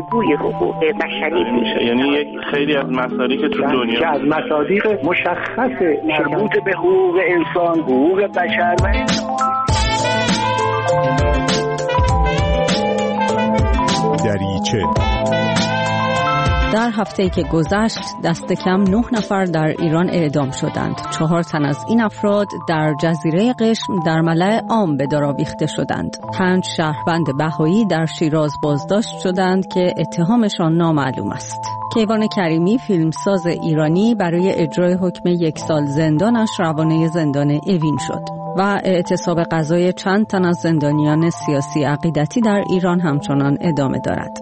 بازگوی حقوق بشری میشه. یعنی یک خیلی از مصادیق تو دنیا که از مصادیق مشخص مربوط به حقوق انسان، حقوق بشر و دریچه. در هفته‌ای که گذشت دست کم 9 نفر در ایران اعدام شدند. 4 تن از این افراد در جزیره قشم در ملأ عام به دار آویخته شدند. 5 شهروند بهایی در شیراز بازداشت شدند که اتهامشان نامعلوم است. کیوان کریمی فیلمساز ایرانی برای اجرای حکم 1 سال زندانش روانه زندان اوین شد و اعتصاب قضای چند تن از زندانیان سیاسی عقیدتی در ایران همچنان ادامه دارد.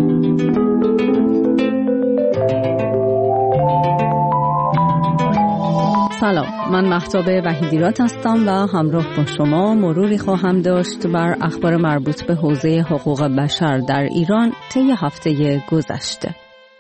سلام، من مهتاب وحیدیرات هستم و همراه با شما مروری خواهم داشت بر اخبار مربوط به حوزه حقوق بشر در ایران طی هفته گذشته.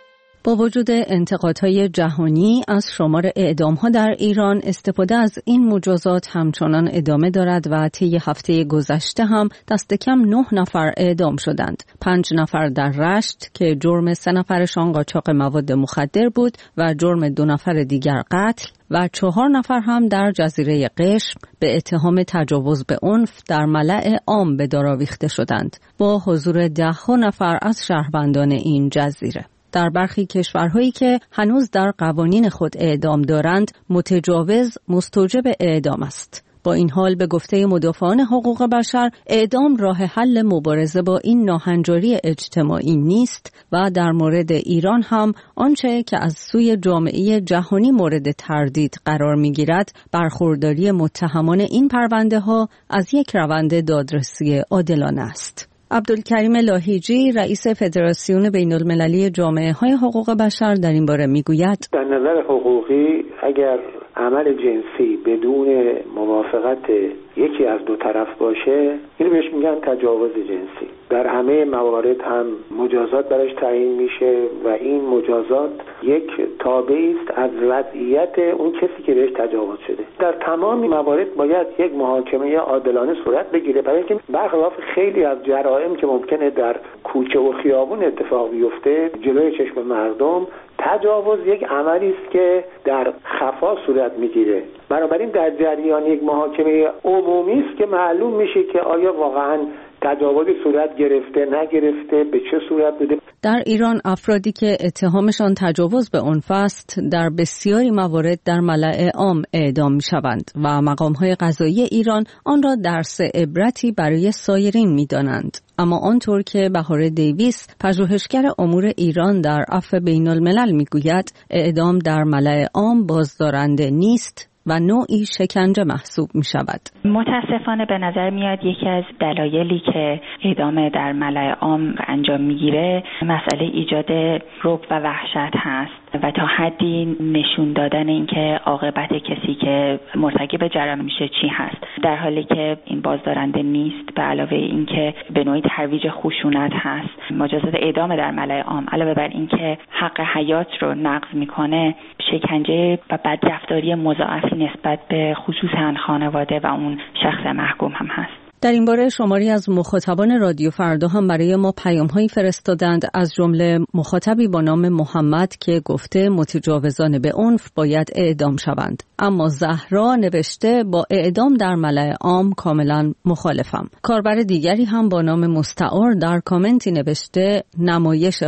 با وجود انتقادهای جهانی از شمار اعدام‌ها در ایران، استفاده از این مجازات همچنان ادامه دارد و طی هفته گذشته هم دست کم 9 نفر اعدام شدند. 5 نفر در رشت که جرم 3 نفرشان قاچاق مواد مخدر بود و جرم 2 نفر دیگر قتل و 4 نفر هم در جزیره قشم به اتهام تجاوز به عنف در ملأ عام به دار آویخته شدند با حضور 10 نفر از شهروندان این جزیره. در برخی کشورهایی که هنوز در قوانین خود اعدام دارند، متجاوز مستوجب اعدام است. با این حال به گفته مدافعان حقوق بشر، اعدام راه حل مبارزه با این ناهنجاری اجتماعی نیست و در مورد ایران هم آنچه که از سوی جامعه جهانی مورد تردید قرار می‌گیرد، برخورداری متهمان این پرونده ها از یک روند دادرسی عادلانه است. عبدالکریم لاهیجی رئیس فدراسیون بین‌المللی جامعه‌های حقوق بشر در این باره میگوید: در نظر حقوقی اگر عمل جنسی بدون موافقت یکی از دو طرف باشه، اینو بهش میگن تجاوز جنسی. در همه موارد هم مجازات براش تعیین میشه و این مجازات یک تابعی است از وضعیت اون کسی که بهش تجاوز شده. در تمام موارد باید یک محاکمه عادلانه صورت بگیره، برای اینکه برخلاف خیلی از جرائم که ممکنه در کوچه و خیابون اتفاق بیفته جلوی چشم مردم، تجاوز یک عملی است که در خفا صورت میگیره. بنابراین در جریان یک محاکمه عمومی است که معلوم میشه که آیا واقعاً تجاوزی صورت گرفته نگرفته، به چه صورت بوده. در ایران افرادی که اتهامشان تجاوز به عنف است در بسیاری موارد در ملأ عام اعدام میشوند و مقام‌های قضایی ایران آن را درس عبرتی برای سایرین میدانند. اما آنطور که بهار دیویس پژوهشگر امور ایران در عفو بین‌الملل میگوید، اعدام در ملأ عام بازدارنده نیست و نوعی شکنجه محسوب می شود. متاسفانه به نظر میاد یکی از دلایلی که اعدام در ملأ عام انجام میگیره مسئله ایجاد رعب و وحشت هست و تا حدی نشون دادن اینکه عاقبت کسی که مرتکب جرم میشه چی هست، در حالی که این بازدارنده نیست. به علاوه اینکه به نوعی ترویج خشونت هست، مجازات اعدام در ملأ عام علاوه بر اینکه حق حیات رو نقض میکنه، شکنجه و بدرفتاری مضاعفی نسبت به خصوصا خانواده و اون شخص محکوم هم هست. در این باره شماری از مخاطبان رادیو فردا هم برای ما پیام‌هایی فرستادند، از جمله مخاطبی با نام محمد که گفته متجاوزان به عنف باید اعدام شوند، اما زهرا نوشته با اعدام در ملأ عام کاملا مخالفم. کاربر دیگری هم با نام مستعار در کامنتی نوشته نمایش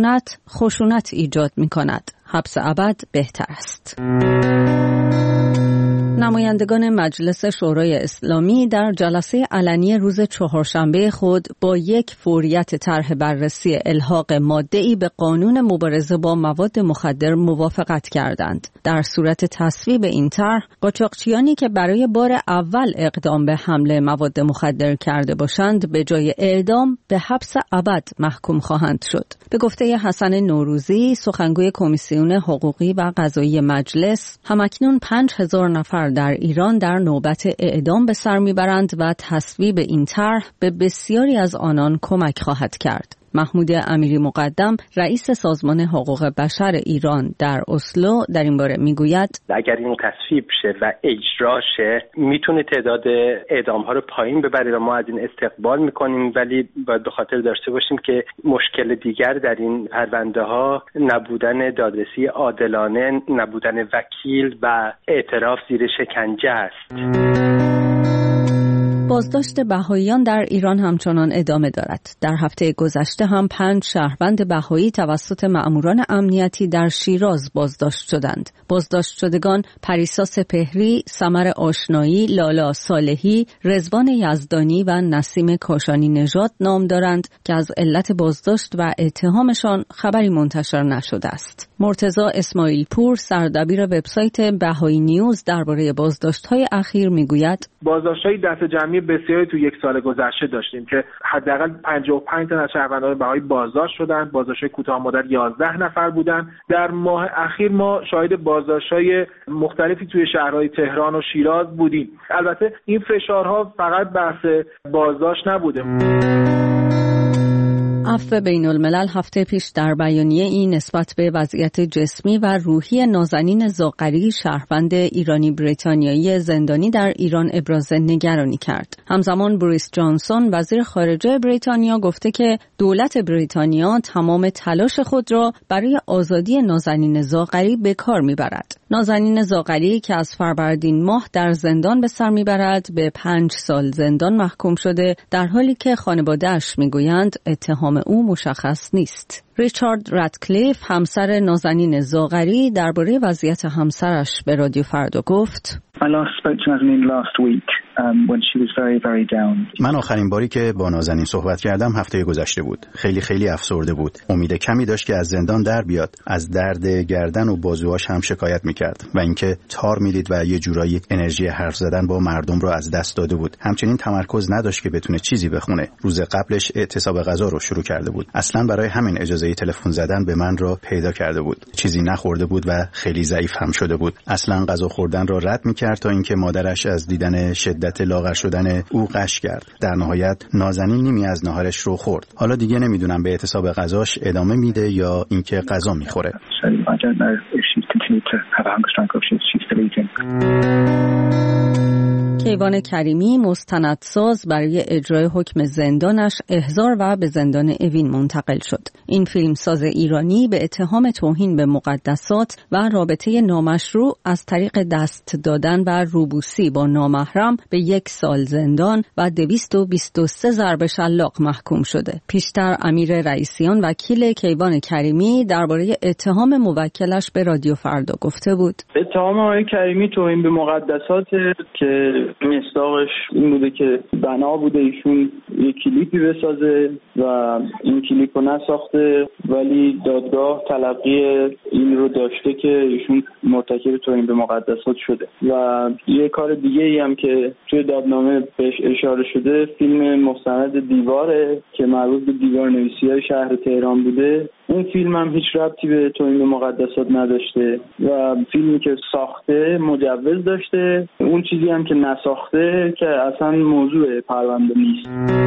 خشونت ایجاد می‌کند، حبس ابد بهتر است. نمایندگان مجلس شورای اسلامی در جلسه علنی روز چهارشنبه خود با یک فوریت طرح بررسی الحاق ماده‌ای به قانون مبارزه با مواد مخدر موافقت کردند. در صورت تصویب این طرح، قاچاقچیانی که برای بار اول اقدام به حمل مواد مخدر کرده باشند به جای اعدام به حبس ابد محکوم خواهند شد. به گفته حسن نوروزی، سخنگوی کمیسیون حقوقی و قضایی مجلس، همکنون 5000 نفر در ایران در نوبت اعدام به سر میبرند و تصویب این طرح به بسیاری از آنان کمک خواهد کرد. محمود امیری مقدم رئیس سازمان حقوق بشر ایران در اسلو در این باره میگوید اگر این تصویب شه و اجرا شه میتونه تعداد اعدام ها رو پایین ببره و ما از این استقبال میکنیم، ولی باید به خاطر داشته باشیم که مشکل دیگر در این پرونده ها نبودن دادرسی عادلانه، نبودن وکیل و اعتراف زیر شکنجه است. بازداشت بهائیان در ایران همچنان ادامه دارد. در هفته گذشته هم 5 شهروند بهایی توسط مأموران امنیتی در شیراز بازداشت شدند. بازداشت شدگان پریسا سپهری، سمر آشنایی، لالا صالحی، رضوان یزدانی و نسیم کاشانی نژاد نام دارند که از علت بازداشت و اتهامشان خبری منتشر نشده است. مرتضی اسماعیل پور، سردبیر وبسایت بهایی نیوز، درباره بازداشت‌های اخیر میگوید بازداشت‌های دست جمعی بسیاری تو یک سال گذشته داشتیم که حداقل 55 تا از شهروندان بهایی بازداشت شدند. بازداشت‌های کوتاه مدت 11 نفر بودند. در ماه اخیر ما شاهد بازداشت‌های مختلفی توی شهرهای تهران و شیراز بودیم. البته این فشارها فقط بحث بازداشت نبوده. عفو بین الملل هفته پیش در بیانیه این نسبت به وضعیت جسمی و روحی نازنین زاغری شهروند ایرانی بریتانیایی زندانی در ایران ابراز نگرانی کرد. همزمان بوریس جانسون وزیر خارجه بریتانیا گفته که دولت بریتانیا تمام تلاش خود را برای آزادی نازنین زاغری به کار میبرد. نازنین زاغری که از فروردین ماه در زندان به سر میبرد به 5 سال زندان محکوم شده، در حالی که خانواده‌اش میگویند اتهام او مشخص نیست. ریچارد رادکلیف، همسر نازنین زاغری، درباره وضعیت همسرش به رادیو فردا گفت: من آخرین باری که با نازنین صحبت کردم هفته گذشته بود. خیلی افسرده بود. امید کمی داشت که از زندان در بیاد. از درد گردن و بازوهاش هم شکایت میکرد و اینکه تار میدید و یه جورایی انرژی حرف زدن با مردم رو از دست داده بود. همچنین تمرکز نداشت که بتونه چیزی بخونه. روز قبلش اعتصاب غذا رو شروع کرده بود. اصلاً برای همین اجازه تلفن زدن به من را پیدا کرده بود. چیزی نخورده بود و خیلی ضعیف هم شده بود. اصلاً غذا خوردن را رد میکرد تا اینکه مادرش از دیدن شدت لاغر شدن او غش کرد. در نهایت نازنین نیمی از ناهارش رو خورد. حالا دیگه نمیدونم به اعتصاب غذاش ادامه میده یا اینکه غذا میخوره. کیوان کریمی، مستندساز، برای اجرای حکم زندانش احضار و به زندان اوین منتقل شد. این فیلمساز ایرانی به اتهام توهین به مقدسات و رابطه نامشروع از طریق دست دادن و روبوسی با نامحرم به 1 سال زندان و 223 ضرب شلاق محکوم شده. پیشتر امیر رئیسیان، وکیل کیوان کریمی، درباره اتهام موکلش به رادیو فردا گفته بود: اتهام آقای کریمی توهین به مقدسات که مصداقش این بوده که بنا بوده ایشون یک کلیپی بسازه و این کلیپ رو نساخته، ولی دادگاه تلقی این رو داشته که ایشون مرتکب توهین به مقدسات شده. و یه کار دیگه ای هم که توی دادنامه بهش اشاره شده، فیلم مستند دیواره که مربوط به دیوارنویسی‌های شهر تهران بوده. اون فیلم هم هیچ ربطی به توهین به مقدسات نداشته و فیلمی که ساخته مجوز داشته. اون چیزی هم که نساخته که اصلا موضوع پرونده نیست.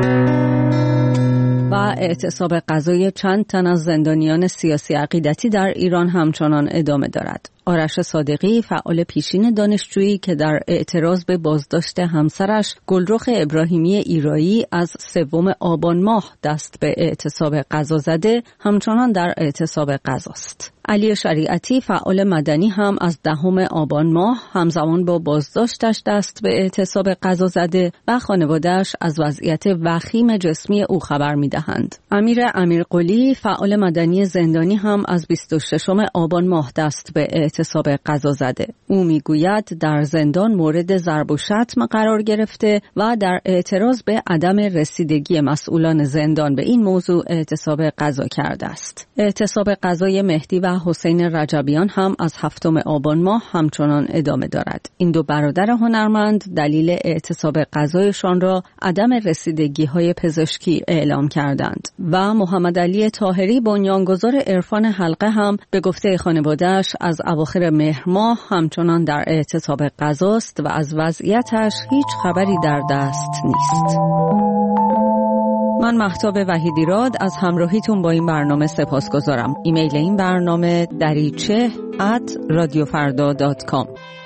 و اعتصاب غذای چند تن از زندانیان سیاسی عقیدتی در ایران همچنان ادامه دارد. آرش صادقی، فعال پیشین دانشجویی که در اعتراض به بازداشت همسرش گلرخ ابراهیمی ایرایی از 3 آبان ماه دست به اعتصاب غذا زده، همچنان در اعتصاب غذاست. علی شریعتی، فعال مدنی، هم از 10 آبان ماه همزمان با بازداشتش دست به اعتصاب غذا زده و خانواده‌اش از وضعیت وخیم جسمی او خبر می‌دهند. امیر قلی، فعال مدنی زندانی، هم از 26 آبان ماه دست به اعتصاب غذا زده. او میگوید در زندان مورد ضرب و شتم قرار گرفته و در اعتراض به عدم رسیدگی مسئولان زندان به این موضوع اعتصاب غذا کرده است. اعتصاب غذای مهدی و حسین رجبیان هم از 7 آبان ماه همچنان ادامه دارد. این 2 برادر هنرمند دلیل اعتصاب غذایشان را عدم رسیدگی‌های پزشکی اعلام کردند و محمد علی طاهری، بنیانگذار عرفان حلقه، هم به گفته خانواده‌اش از اواخر مهر ماه همچنان در اعتصاب غذاست و از وضعیتش هیچ خبری در دست نیست. من مهتاب وحیدیراد از همراهیتون با این برنامه سپاسگزارم. ایمیل این برنامه دریچه @radiofarda.com